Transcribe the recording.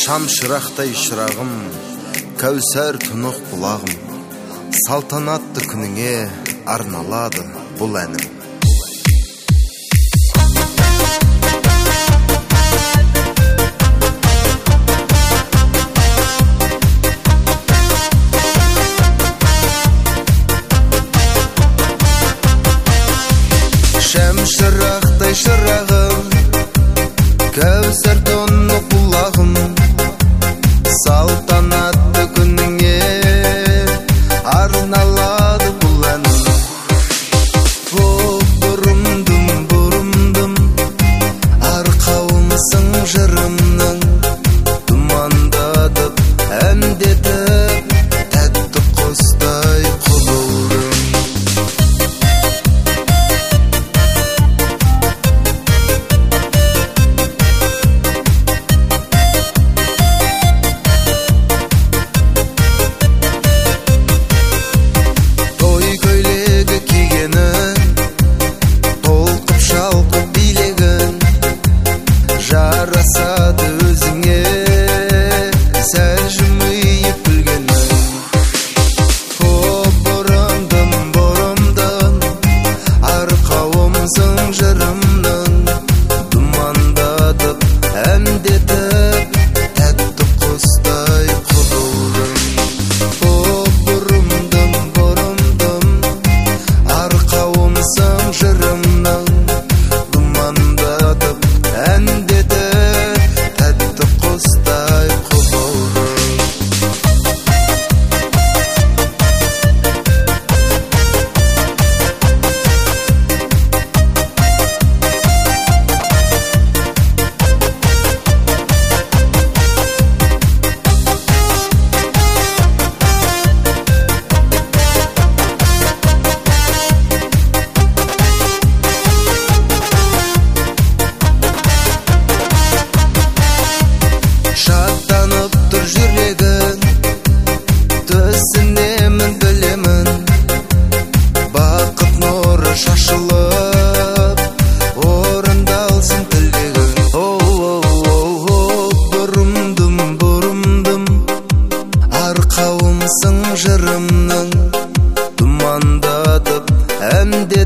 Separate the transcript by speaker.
Speaker 1: Шамшырақтай шырағым, кәусәр тұнық бұлағым, салтанатты күніңе арналады бұл әнім. Шамшырақтай шырағым, кәусәр тұнық бұлағым, салтанатты күніңе арналады бұл әнім. Бұрымдым, арқауымсың жырымның, думандатып, әндетіп, тәтті құстай құбылдым. Жарасады өзіңе сәл жымиып күлгенің. Бұрымдым, арқауымсың жырымның, думандатып, әндетіп, тәтті құстай құбылдым. Бұрымдым, арқауымсың жырымның, думандатып, әндетіп, тәтті құстай құбылдым. Шаттанып тұр жүрегін, түсінемін білемін, бақыт нұры шашылып, орындалсын тілегің. Бұрымдым, арқауымсың жырымның, думандатып, әнде